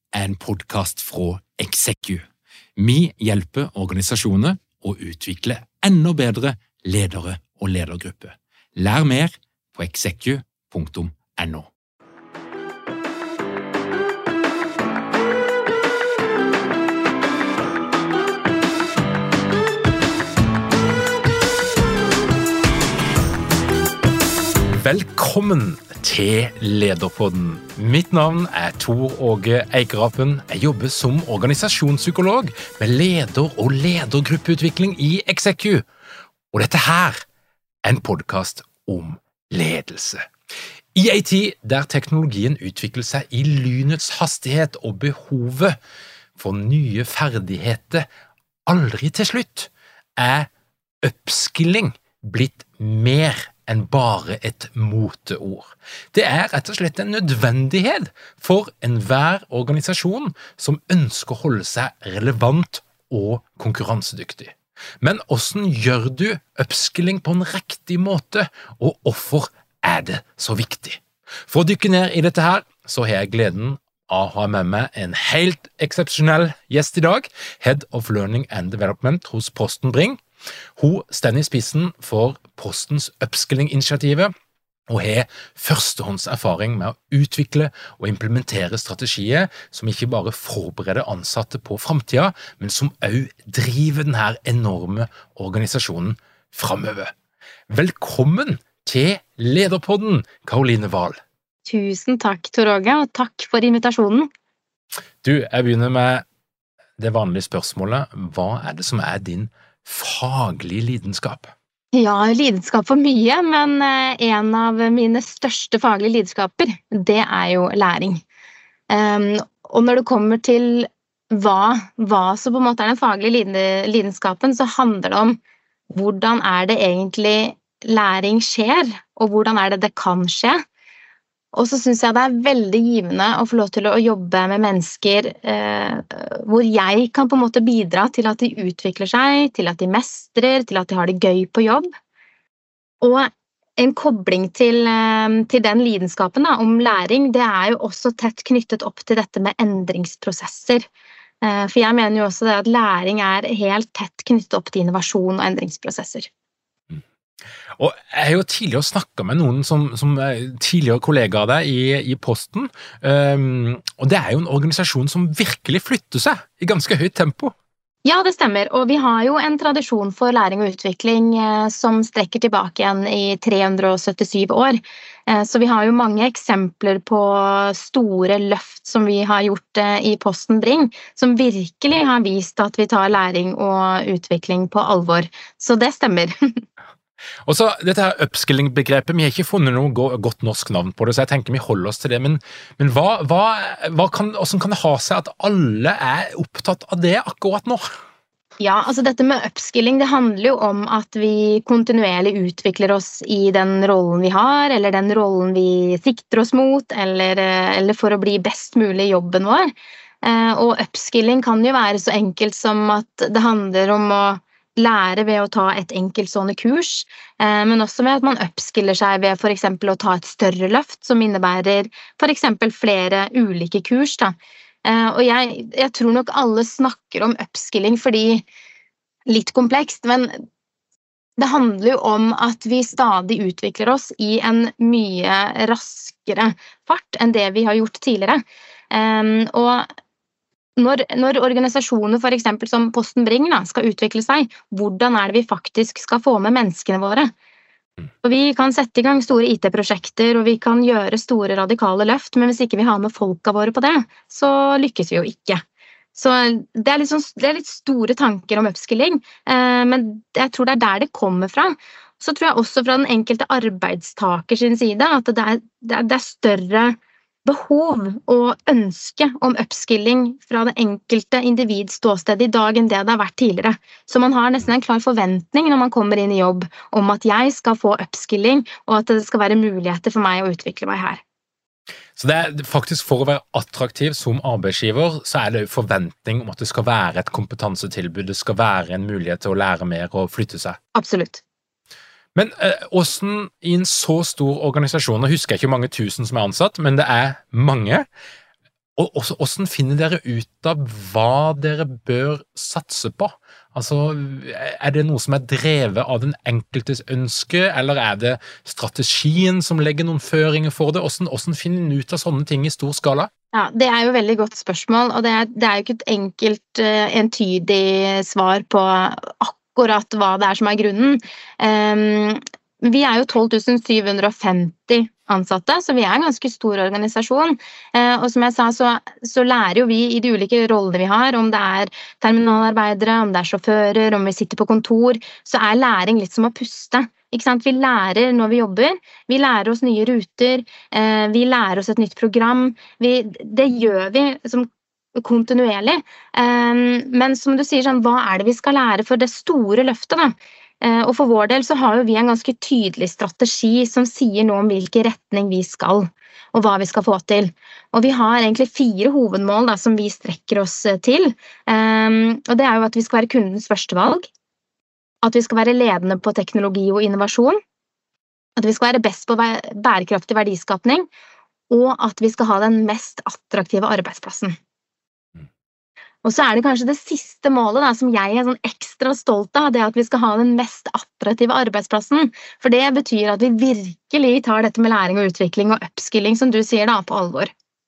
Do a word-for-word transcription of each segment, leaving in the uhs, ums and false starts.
er en podcast fra Execu. Vi hjelper organisasjoner å utvikle enda bedre ledere og ledergrupper. Lær mer på execu punktum no. Velkommen til Lederpodden. Mitt navn er Tor Åge Eikerapen. Jeg jobber som organisasjonspsykolog med leder- og ledergruppeutvikling i Execu. Og dette her er en podcast om ledelse. I en tid der teknologien utvikler seg i lynets hastighet og behovet for nye ferdigheter aldri til slutt, er upskilling blitt mer enn bare et moteord. Det er rett og slett en nødvendighet for enhver organisasjon som ønsker å holde seg relevant og konkurransedyktig. Men hvordan gjør du upskilling på en riktig måte, og hvorfor er det så viktig? For å dykke ned i dette her, så har jeg gleden av å ha med meg en helt eksepsjonell gjest i dag, Head of Learning and Development hos Posten Bring. Hun står i spissen for Postens upskilling-initiativet og har førstehåndserfaring med å utvikle og implementere strategier som ikke bare forbereder ansatte på fremtiden, men som også driver denne enorme organisasjonen fremover. Velkommen til Lederpodden, Karoline Wahl. Tusen takk, Tor Åge, og takk for invitasjonen. Du, jeg begynner med det vanlige spørsmålet. Hva er det som er din faglig lidenskap? Ja, lidenskap for mye, men en av mine største faglige lidenskaper, det er jo læring. Um, og når det kommer til hva, hva som på en måte er den faglige lidenskapen, så handler det om hvordan er det egentlig læring skjer, og hvordan er det det kan skje. Og så synes jeg det er veldig givende å få lov til å jobbe med mennesker eh, hvor jeg kan på en måte bidra til at de utvikler seg, til at de mestrer, til at de har det gøy på jobb. Og en kobling til, eh, til den lidenskapen da, om læring, det er jo også tett knyttet opp til dette med endringsprosesser. Eh, for jeg mener jo også det at læring er helt tett knyttet opp til innovasjon og endringsprosesser. Og jeg har jo tidligere snakket med noen som, som tidligere kollegaer der i, i Posten, um, og det er jo en organisasjon som virkelig flytter seg i ganske høyt tempo. Ja, det stemmer, og vi har jo en tradisjon for læring og utvikling eh, som strekker tilbake igjen i tre hundre syttisju år. Eh, så vi har jo mange eksempler på store løft som vi har gjort eh, i Posten Bring, som virkelig har vist at vi tar læring og utvikling på alvor. Så det stemmer. Og så dette her upskilling-begrepet, vi har ikke funnet noe godt norsk navn på det, så jeg tenker vi holder oss til det, men, men hva, hva, hva kan, hvordan kan det ha seg at alle er opptatt av det akkurat nå? Ja, altså dette med upskilling, det handler jo om at vi kontinuerlig utvikler oss i den rollen vi har, eller den rollen vi sikter oss mot, eller, eller for å bli best mulig i jobben vår. Og upskilling kan jo være så enkelt som at det handler om å lære ved å ta et enkeltstående kurs, men også ved at man upskiller seg ved for eksempel å ta et større løft som innebærer for eksempel flere ulike kurs. Da. Og jeg, jeg tror nok alle snakker om upskilling fordi litt komplekst, men det handler jo om at vi stadig utvikler oss i en mye raskere fart enn det vi har gjort tidligere. Og Når, når organisasjoner for eksempel som Posten Bring da, skal utvikle seg, hvordan er det vi faktisk skal få med menneskene våre? Og vi kan sette i gang store I T-prosjekter, og vi kan gjøre store radikale løft, men hvis ikke vi har med folka våre på det, så lykkes vi jo ikke. Så det er litt, sånn, det er litt store tanker om upskilling, eh, men jeg tror det er der det kommer fra. Så tror jeg også fra den enkelte arbeidstaker sin side, at det er, det er, det er større behov og ønske om upskilling fra det enkelte individs ståsted i dag enn det det har vært tidligere. Så man har nesten en klar forventning når man kommer inn i jobb om at jeg skal få upskilling, og at det skal være muligheter for meg å utvikle meg her. Så det er faktisk for å være attraktiv som arbeidsgiver, så er det jo forventning om at det skal være et kompetansetilbud, det skal være en mulighet til å lære mer og flytte seg. Absolutt. Men eh, hvordan i en så stor organisasjon, jeg husker ikke mange tusen som er ansatt, men det er mange, Og også, hvordan finner dere ut av hva dere bør satse på? Altså, er det noe som er drevet av den enkeltes ønske, eller er det strategien som legger noen føringer for det? Hvordan, hvordan finner en ut av sånne ting i stor skala? Ja, det er jo et veldig godt spørsmål, og det er, det er jo ikke et enkelt, uh, entydig svar på akkurat hva det er som er grunnen. Um, vi er jo tolv tusen syv hundre og femti ansatte, så vi er en ganske stor organisasjon. Eh, og som jeg sa, så, så lærer jo vi i de ulike rollene vi har, om det er terminalarbeidere, om det er sjåfører, om vi sitter på kontor, så er læring litt som å puste. Ikke sant? Vi lærer når vi jobber, vi lærer oss nye ruter, eh, vi lærer oss et nytt program, vi, det gjør vi som kontinuerlig. Eh, men som du sier, sånn, hva er det vi skal lære for det store løftet da? Og for vår del så har jo vi en ganske tydelig strategi som sier noe om hvilken retning vi skal, og hva vi skal få til. Og vi har egentlig fire hovedmål da, som vi strekker oss til. Um, og det er jo at vi skal være kundens første valg, at vi skal være ledende på teknologi og innovasjon, at vi skal være best på bærekraftig verdiskapning, og at vi skal ha den mest attraktive arbeidsplassen. Og så er det kanskje det siste målet da, som jeg er sånn ekstra stolt av, det at vi skal ha den mest attraktive arbeidsplassen. For det betyr at vi virkelig tar dette med læring og utvikling og upskilling, som du sier da, på alvor.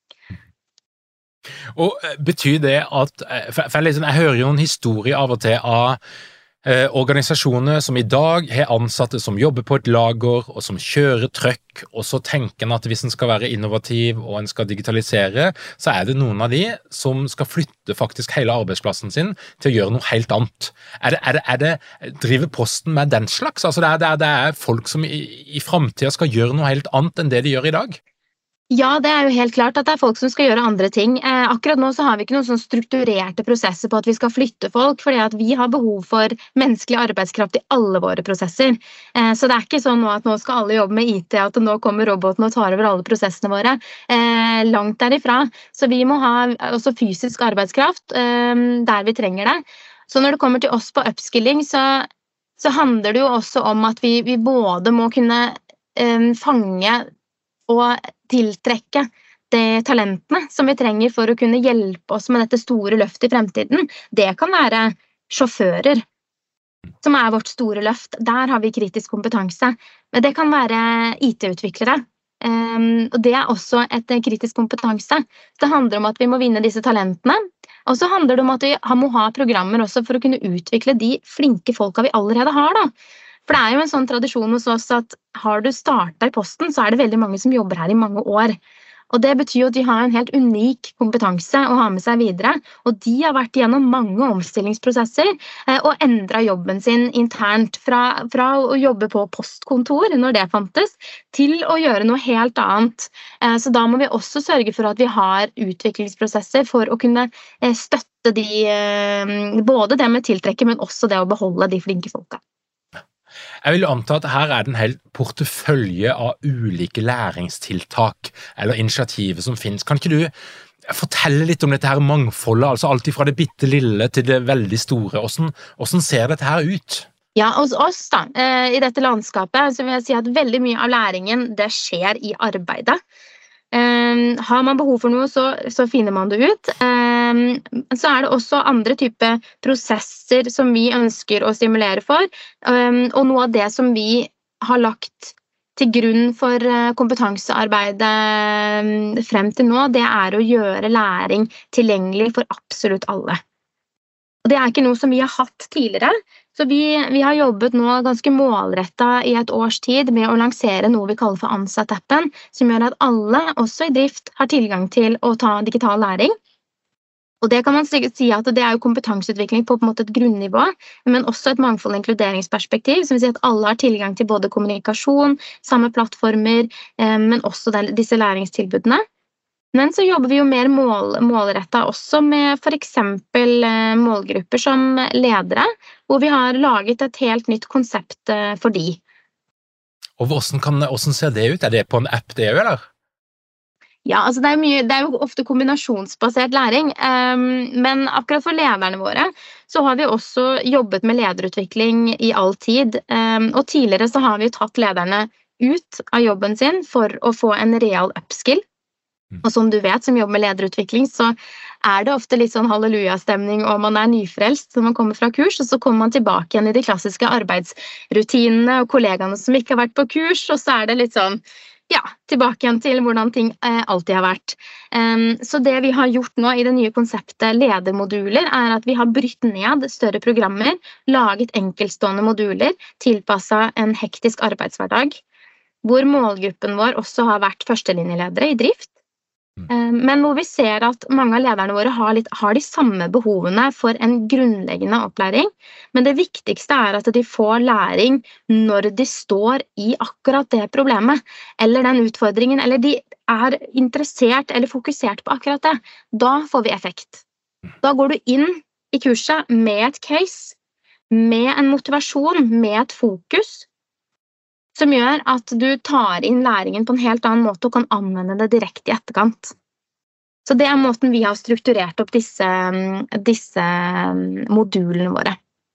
Og betyr det at, for jeg, liksom, jeg hører jo noen historier av og til av Eh, organisasjoner som i dag har ansatte som jobber på et lager og som kjører trøkk, og så tenker en at hvis en skal være innovativ og en skal digitalisere, så er det noen av de som skal flytte faktisk hele arbeidsplassen sin til å gjøre noe helt annet. Er det, er det, er det driver posten med den slags? Altså det er, det er, det er folk som i, i fremtiden skal gjøre noe helt annet enn det de gjør i dag? Ja, det er jo helt klart at det er folk som skal gjøre andre ting. Eh, akkurat nå så har vi ikke noen sånn strukturerte prosesser på at vi skal flytte folk, fordi at vi har behov for menneskelig arbeidskraft i alle våre prosesser. Eh, så det er ikke sånn nå at nå skal alle jobbe med I T, at nå kommer roboten og tar over alle prosessene våre. Eh, langt derifra. Så vi må ha også fysisk arbeidskraft eh, der vi trenger det. Så når det kommer til oss på upskilling, så, så handler det jo også om at vi, vi både må kunne eh, fange og tiltrekke de talentene som vi trenger for å kunne hjelpe oss med dette store løftet i fremtiden. Det kan være sjåfører, som er vårt store løft. Der har vi kritisk kompetanse. Men det kan være I T-utviklere. Um, og det er også et kritisk kompetanse. Det handler om at vi må vinne disse talentene. Og så handler det om at vi må ha programmer også for å kunne utvikle de flinke folka vi allerede har da. For det er jo en sånn tradisjon hos oss at har du startet i posten, så er det veldig mange som jobber her i mange år. Og det betyr jo at de har en helt unik kompetanse å ha med seg videre, og de har vært gjennom mange omstillingsprosesser og endret jobben sin internt fra, fra å jobbe på postkontor når det fantes, til å gjøre noe helt annet. Så da må vi også sørge for at vi har utviklingsprosesser for å kunne støtte de, både det med tiltrekke, men også det å beholde de flinke folka. Jeg vil anta at her er det en hel portefølje av ulike læringstiltak eller initiativer som finnes. Kan ikke du fortelle litt om dette her mangfoldet, altså alt fra det bitte lille til det veldig store? Hvordan, hvordan ser dette her ut? Ja, hos oss da, i dette landskapet, så vil jeg si at veldig mye av læringen, det skjer i arbeidet. Um, har man behov for noe, så, så finner man det ut. Um, så er det også andre type prosesser som vi ønsker å stimulere for. Um, og noe av det som vi har lagt til grunn for kompetansearbeidet frem til nå, det er å gjøre læring tilgjengelig for absolutt alle. Og det er ikke noe som vi har hatt tidligere, så vi, vi har jobbet nå ganske målrettet i et års tid med å lansere noe vi kaller for Ansatt-appen, som gjør at alle, også i drift, har tilgang til å ta digital læring. Og det kan man si at det er jo kompetanseutvikling på, på en måte et grunnivå, men også et mangfold- og inkluderingsperspektiv, som vil si at alle har tilgang til både kommunikasjon, samme plattformer, men også disse læringstilbudene. Men så jobber vi jo mer mål, målrettet også med for eksempel målgrupper som ledere, hvor vi har laget et helt nytt konsept for de. Og hvordan, kan, hvordan ser det ut? Er det på en app det jo, eller? Ja, altså det er, mye, det er jo ofte kombinasjonsbasert læring, um, men akkurat for lederne våre så har vi også jobbet med lederutvikling i all tid, um, og tidligere så har vi tatt lederne ut av jobben sin for å få en real upskill. Og som du vet, som jobber med lederutvikling, så er det ofte litt sånn halleluja-stemning, og man er nyfrelst når man kommer fra kurs, og så kommer man tilbake igjen i de klassiske arbeidsrutinene og kollegaene som ikke har vært på kurs, og så er det litt sånn, ja, tilbake igjen til hvordan ting eh, alltid har vært. Um, så det vi har gjort nå i det nye konseptet ledermoduler, er at vi har brytt ned større programmer, laget enkeltstående moduler, tilpasset en hektisk arbeidshverdag, hvor målgruppen vår også har vært førstelinjeledere i drift. Men hvor vi ser at mange av lederne våre har, litt, har de samme behovene for en grunnleggende opplæring, men det viktigste er at de får læring når de står i akkurat det problemet, eller den utfordringen, eller de er interessert eller fokusert på akkurat det. Da får vi effekt. Da går du inn i kurset med et case, med en motivasjon, med et fokus, som gjør at du tar inn læringen på en helt annen måte og kan anvende det direkte i etterkant. Så det er måten vi har strukturert opp disse, disse modulene våre.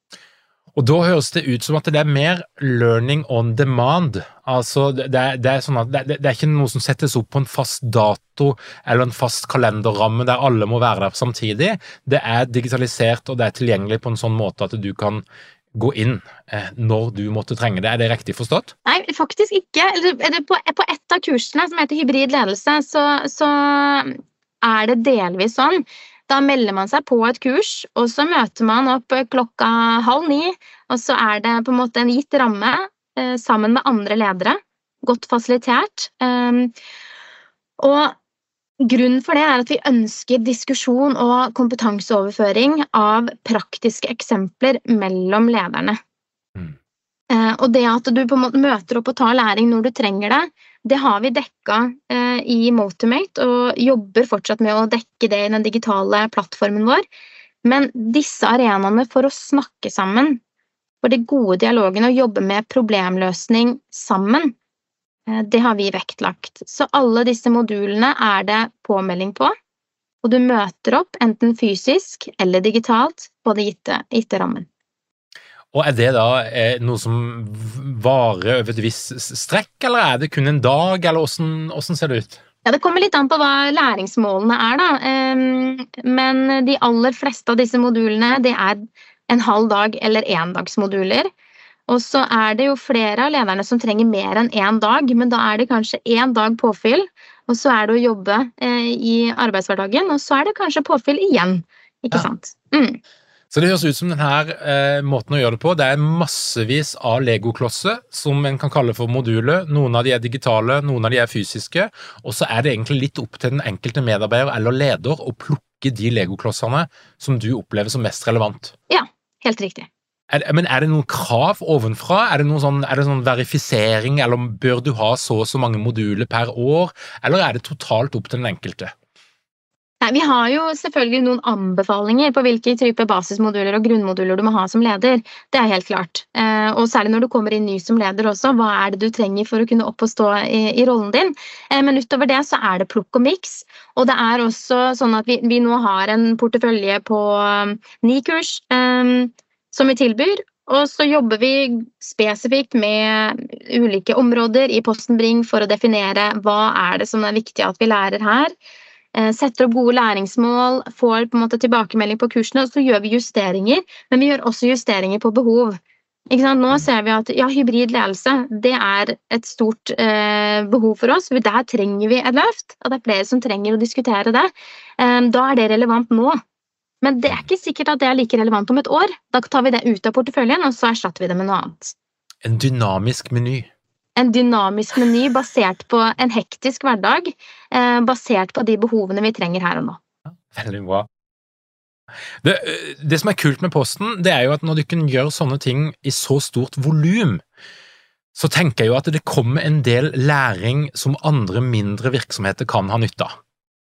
Og da høres det ut som at det er mer learning on demand. Altså, det er, det er sånn at det, det er ikke noe som settes opp på en fast dato eller en fast kalenderramme der alle må være der samtidig. Det er digitalisert og det er tilgjengelig på en sånn måte at du kan gå inn eh, når du måtte trenge det. Er det riktig forstått? Nei, faktisk ikke. På, på et av kursene som heter hybrid ledelse, så, så er det delvis sånn. Da melder man seg på et kurs, og så møter man opp klokka halv ni, og så er det på en måte en gitt ramme eh, sammen med andre ledere, godt fasilitert. Um, og grunnen for det er at vi ønsker diskusjon og kompetanseoverføring av praktiske eksempler mellom lederne. Mm. Eh, og det at du på en måte møter opp og tar læring når du trenger det, det har vi dekket eh, i Motimate og jobber fortsatt med å dekke det i den digitale plattformen vår. Men disse arenaene for å snakke sammen, for de gode dialogene og jobbe med problemløsning sammen, det har vi vektlagt. Så alle disse modulene er det påmelding på, og du møter opp enten fysisk eller digitalt på det gitte, gitte rammen. Og er det da eh, noe som varer over et visst strekk, eller er det kun en dag, eller hvordan, hvordan ser det ut? Ja, det kommer litt an på hva læringsmålene er da, um, men de aller fleste av disse modulene, det er en halv dag eller endagsmoduler. Og så er det jo flere av lederne som trenger mer enn en dag, men da er det kanskje en dag påfyll, og så er det å jobbe eh, i arbeidshverdagen, og så er det kanskje påfyll igjen, ikke ja. sant? Mm. Så det høres ut som denne eh, måten å gjøre det på. Det er massevis av Lego-klosser som en kan kalle for moduler. Noen av de er digitale, noen av de er fysiske, og så er det egentlig litt opp til den enkelte medarbeider eller leder å plukke de Lego-klossene som du opplever som mest relevant. Ja, helt riktig. Er, men er det noen krav ovenfra? Er det noen sånn, er det sånn verifisering, eller bør du ha så og så mange moduler per år, eller er det totalt opp til den enkelte? Nei, vi har jo selvfølgelig noen anbefalinger på hvilke type basismoduler og grunnmoduler du må ha som leder. Det er helt klart. Eh, og særlig når du kommer inn ny som leder også, hva er det du trenger for å kunne opp og stå i, i rollen din? Eh, men utover det så er det plukk og mix. Og det er også sånn at vi, vi nå har en portefølje på um, ni kurs um, som vi tilbyr. Og så jobber vi spesifikt med ulike områder i Posten Bring for å definere hva er det som er viktig at vi lærer her. Setter opp gode læringsmål, får på en måte tilbakemelding på kursene, og så gjør vi justeringer, men vi gjør også justeringer på behov. Ikke sant? Nå ser vi at ja, hybrid ledelse, det er et stort eh, behov for oss, for der trenger vi et løft, og det er flere som trenger å diskutere det. Eh, da er det relevant nå. Men det er ikke sikkert at det er like relevant om et år. Da tar vi det ut av porteføljen, og så erstatter vi det med noe annet. En dynamisk meny. En dynamisk meny basert på en hektisk hverdag, eh, basert på de behovene vi trenger her og nå. Veldig bra. Det, det som er kult med Posten, det er jo at når du kan gjøre sånne ting i så stort volum, så tenker jeg jo at det kommer en del læring som andre mindre virksomheter kan ha nytte av.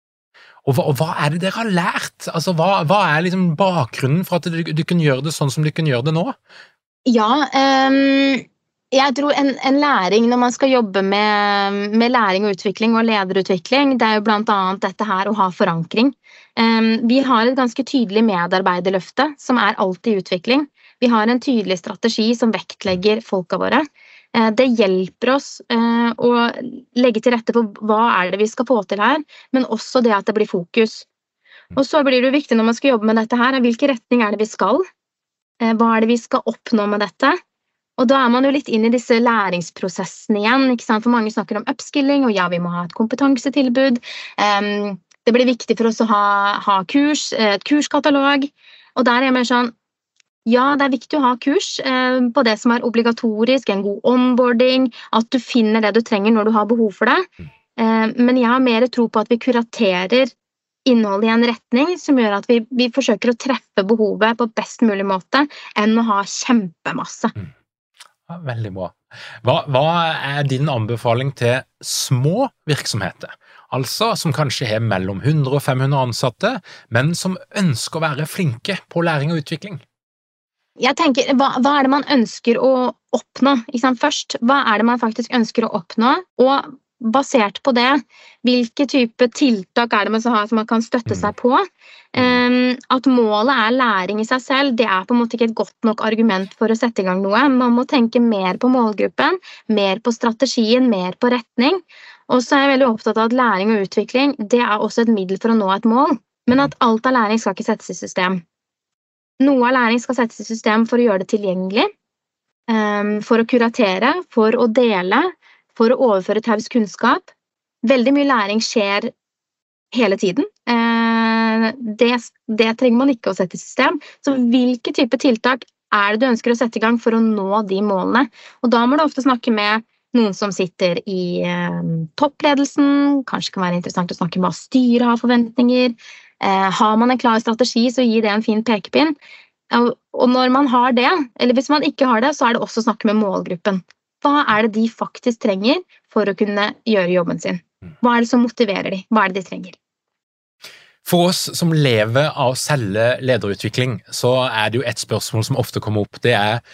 Og hva, og hva er det dere har lært? Altså, hva, hva er liksom bakgrunnen for at du, du kan gjøre det sånn som du kan gjøre det nå? Ja, um jeg tror en, en læring når man skal jobbe med, med læring og utvikling og lederutvikling, det er jo blant annet dette her å ha forankring. Um, vi har et ganske tydelig medarbeiderløfte som er alltid utvikling. Vi har en tydelig strategi som vektlegger folka våre. Eh, det hjelper oss eh, å legge til rette for hva er det vi skal få til her, men også det at det blir fokus. Og så blir det jo viktig når man skal jobbe med dette her, hvilken retning er det vi skal? Eh, hva er det vi skal oppnå med dette? Og da er man jo litt inn i disse læringsprosessene igjen, ikke sant? For mange snakker om upskilling, og ja, vi må ha et kompetansetilbud. Um, det blir viktig for oss å ha, ha kurs, et kurskatalog, og der er jeg mer sånn, ja, det er viktig å ha kurs eh, på det som er obligatorisk, en god onboarding, at du finner det du trenger når du har behov for det. Eh, men jeg har mer tro på at vi kuraterer innholdet i en retning som gjør at vi, vi forsøker å treffe behovet på best mulig måte enn å ha kjempemasse. Ja, veldig bra. Hva, hva er din anbefaling til små virksomheter? Altså som kanskje har mellom hundre og fem hundre ansatte, men som ønsker å være flinke på læring og utvikling? Jeg tenker, hva, hva er det man ønsker å oppnå? Ikke sant? Først, hva er det man faktisk ønsker å oppnå? Og basert på det, hvilke type tiltak er det man, har, som man kan støtte seg på? Um, at målet er læring i seg selv, det er på en måte ikke et godt nok argument for å sette i gang noe. Man må tenke mer på målgruppen, mer på strategien, mer på retning. Og så er jeg veldig opptatt av at læring og utvikling, det er også et middel for å nå et mål. Men at alt av læring skal ikke settes i system. Noe av læring skal settes i system for å gjøre det tilgjengelig, for å kuratere, for å dele, for å overføre taus kunnskap. Veldig mye læring skjer hele tiden. Det, det trenger man ikke å sette i system. Så hvilke type tiltak er det du ønsker å sette i gang for å nå de målene? Og da må du ofte snakke med noen som sitter i toppledelsen. Kanskje kan være interessant å snakke med hva styret har forventninger. Eh, har man en klar strategi, så gir det en fin pekepinn. Og, og når man har det, eller hvis man ikke har det, så er det også å snakke med målgruppen. Hva er det de faktisk trenger for å kunne gjøre jobben sin? Hva er det som motiverer de? Hva er det de trenger? For oss som lever av å selge lederutvikling, så er det jo et spørsmål som ofte kommer opp. Det er,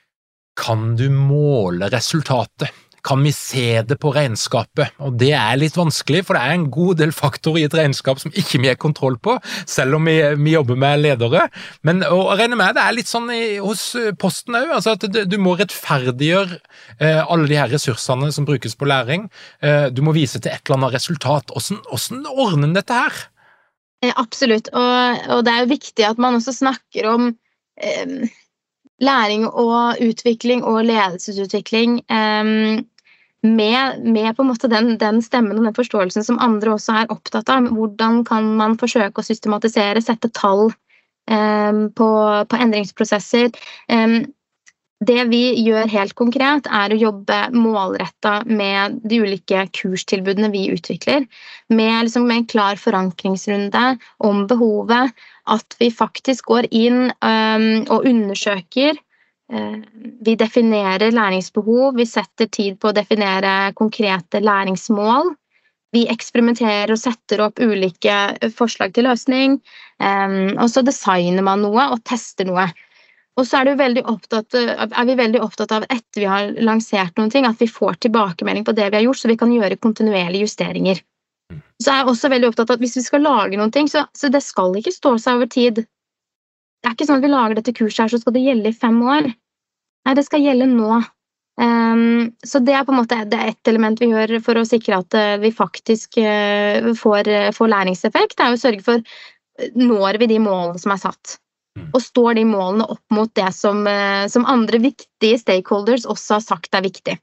kan du måle resultatet? Kan vi se det på regnskapet? Og det er litt vanskelig, for det er en god del faktorer i et regnskap som ikke vi har kontroll på, selv om vi, vi jobber med ledere. Men å regne med, det er litt sånn i, hos posten også, altså at du, du må rettferdiggjøre eh, alle de her ressursene som brukes på læring. Eh, du må vise til et eller annet resultat. Hvordan, hvordan ordner dette her? Eh, absolutt, og, og det er jo viktig at man også snakker om eh, læring og utvikling og ledelsesutvikling eh, Med, med på en måte den, den stemmen og den forståelsen som andre også er opptatt av. Hvordan kan man forsøke å systematisere, sette tall um, på, på endringsprosesser. Um, det vi gjør helt konkret er å jobbe målrettet med de ulike kurstilbudene vi utvikler, med, liksom, med en klar forankringsrunde om behovet, at vi faktisk går inn um, og undersøker. Vi definerer læringsbehov, vi setter tid på å definere konkrete læringsmål, vi eksperimenterer og setter opp ulike forslag til løsning, og så designer man noe og tester noe. Og så er, det veldig opptatt, er vi veldig opptatt av etter vi har lansert noen ting, at vi får tilbakemelding på det vi har gjort, så vi kan gjøre kontinuerlige justeringer. Så er jeg også veldig opptatt av at hvis vi skal lage noen ting, så, så det skal ikke stå seg over tid. Det er ikke sånn at vi lager dette kurset her, så skal det gjelde i fem år. Nei, det skal gjelde nå. Um, så det er på en måte det er et element vi gjør for å sikre at uh, vi faktisk uh, får, uh, får læringseffekt. Det er å sørge for, uh, når vi de målene som er satt? Og står de målene opp mot det som, uh, som andre viktige stakeholders også har sagt er viktig?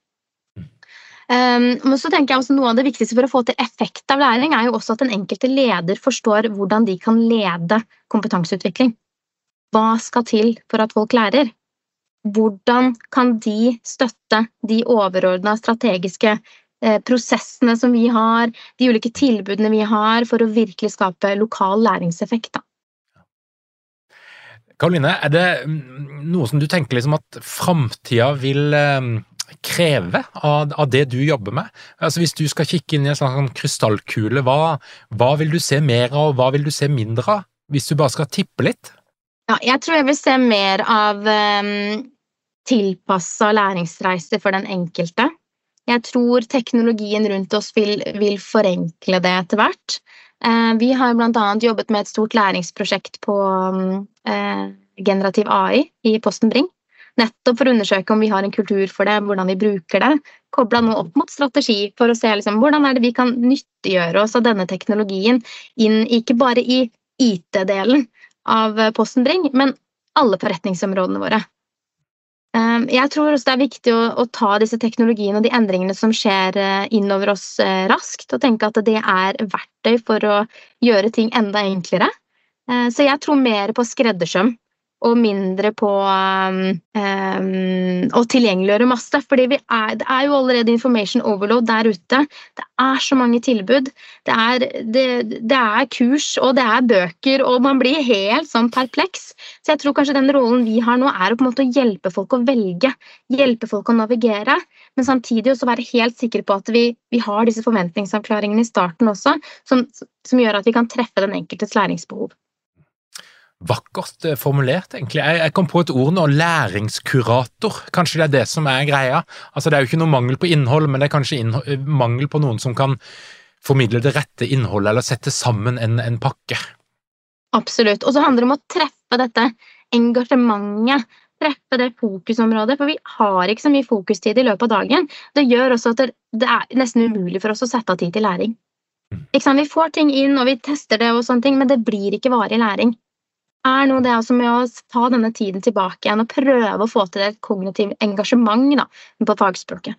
Um, men så tenker jeg også noe av det viktigste for å få til effekt av læring er jo også at den enkelte leder forstår hvordan de kan lede kompetanseutvikling. Hva skal til for at folk lærer? Hvordan kan de støtte de overordnede strategiske eh, prosessene som vi har, de ulike tilbudene vi har for å virkelig skape lokal læringseffekt? Da? Karoline, er det noe som du tenker liksom at fremtiden vil eh, kreve av, av det du jobber med? Altså hvis du skal kikke inn i en sånn krystallkule, hva, hva vil du se mer av, og hva vil du se mindre av, hvis du bare skal tippe litt? Ja, jeg tror jeg vil se mer av um, tilpasset læringsreiser for den enkelte. Jeg tror teknologien rundt oss vil, vil forenkle det etter hvert. Uh, vi har blant annet jobbet med et stort læringsprosjekt på um, uh, generativ A I i Posten Bring, nettopp for å undersøke om vi har en kultur for det, hvordan vi bruker det, koblet nå opp mot strategi for å se liksom, hvordan er det vi kan nyttiggjøre oss av denne teknologien inn ikke bare i I T-delen av Posten Bring, men alle forretningsområdene våre. Jeg tror også det er viktig å, å ta disse teknologiene og de endringene som skjer innover oss raskt, og tenke at det er verktøy for å gjøre ting enda enklere. Så jeg tror mer på skreddersøm og mindre på um, um, å tilgjengeliggjøre masse, fordi vi er, det er jo allerede information overload der ute. Det er så mange tilbud, det er, det, det er kurs, og det er bøker, og man blir helt sånn perpleks. Så jeg tror kanskje den rollen vi har nå er å på en måte hjelpe folk å velge, hjelpe folk å navigere, men samtidig også være helt sikre på at vi, vi har disse forventningsavklaringene i starten også, som, som gjør at vi kan treffe den enkeltes læringsbehov. Vakkert formulert, egentlig. Jeg, jeg kom på et ord nå, læringskurator. Kanskje det er det som er greia. Altså, det er jo ikke noe mangel på innhold, men det er kanskje innhold, mangel på noen som kan formidle det rette innholdet, eller sette sammen en, en pakke. Absolutt. Og så handler det om å treffe dette engasjementet, treffe det fokusområdet, for vi har ikke så mye fokustid i løpet av dagen. Det gjør også at det, det er nesten umulig for oss å sette av tid til læring. Ikke sant? Vi får ting inn, og vi tester det og sånne ting, men det blir ikke varig læring. Er noe det altså med å ta denne tiden tilbake igjen og prøve å få til et kognitivt engasjement da, på fagspråket.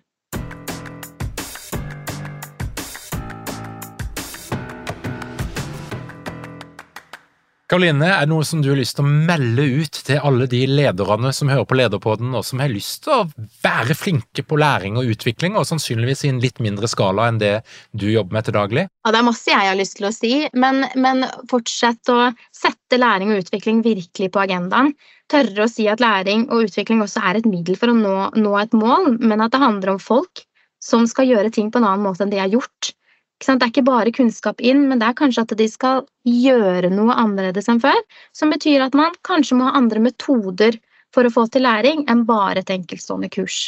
Karoline, er det noe som du har lyst til å melde ut til alle de lederne som hører på Lederpodden, og som har lyst til å være flinke på læring og utvikling, og sannsynligvis i en litt mindre skala enn det du jobber med til daglig? Ja, det er masse jeg har lyst til å si, men, men fortsett å sette læring og utvikling virkelig på agendaen. Tørre å si at læring og utvikling også er et middel for å nå, nå et mål, men at det handler om folk som skal gjøre ting på en annen måte enn de har gjort. Det er ikke bare kunnskap inn, men det er kanskje at de skal gjøre noe annerledes enn før, som betyr at man kanskje må ha andre metoder for å få til læring enn bare et enkeltstående kurs.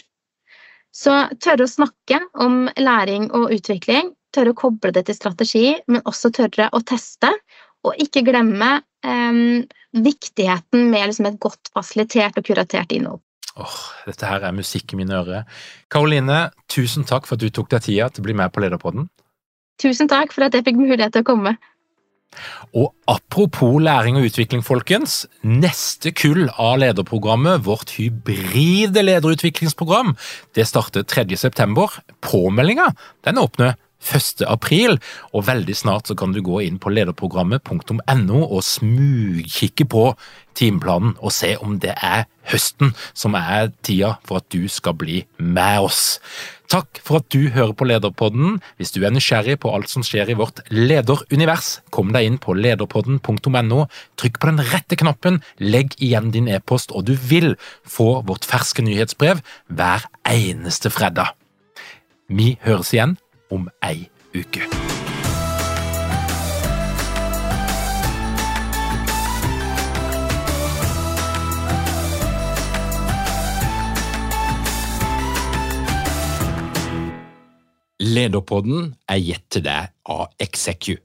Så tørre å snakke om læring og utvikling, tørre å koble det til strategi, men også tørre å teste, og ikke glemme eh, viktigheten med liksom, et godt fasilitert og kuratert innhold. Åh, dette her er musikk i mine ører. Karoline, tusen takk for at du tok deg tida til å bli med på Lederpodden. Tusen takk for at jeg fikk mulighet til å komme. Og apropos læring og utvikling, folkens, neste kull av lederprogrammet, vårt hybride lederutviklingsprogram, det starter tredje september. Påmeldingen, den åpner første april, og veldig snart så kan du gå inn på lederprogrammet punktum no og smugkikke på timeplanen og se om det er høsten som er tida for at du skal bli med oss. Takk for at du hører på Lederpodden. Hvis du er nysgjerrig på alt som skjer i vårt lederunivers, kom deg inn på lederpodden punktum no, trykk på den rette knappen, legg igjen din e-post, og du vil få vårt ferske nyhetsbrev hver eneste fredag. Vi høres igjen om ei uke. Lederpodden er gitt til deg av Execu.